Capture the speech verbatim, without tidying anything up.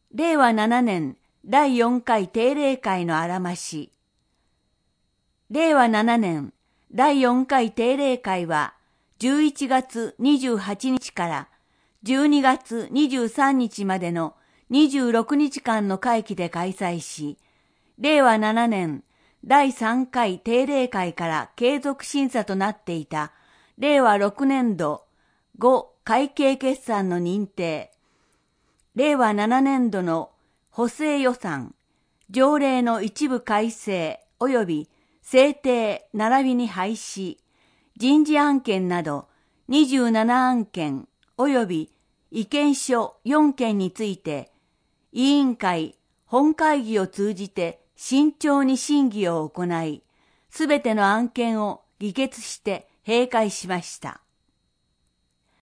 れいわななねんだいよんかい定例会のあらまし。れいわななねんだいよんかい定例会はじゅういちがつにじゅうはちにちからじゅうにがつにじゅうさんにちまでのにじゅうろくにちかんの会期で開催し、れいわななねんだいさんかい定例会から継続審査となっていたれいわろくねんどご会計決算の認定、れいわななねんどの補正予算、条例の一部改正及び制定並びに廃止、人事案件などにじゅうななあんけん及び意見書よんけんについて、委員会本会議を通じて慎重に審議を行い、すべての案件を議決して閉会しました。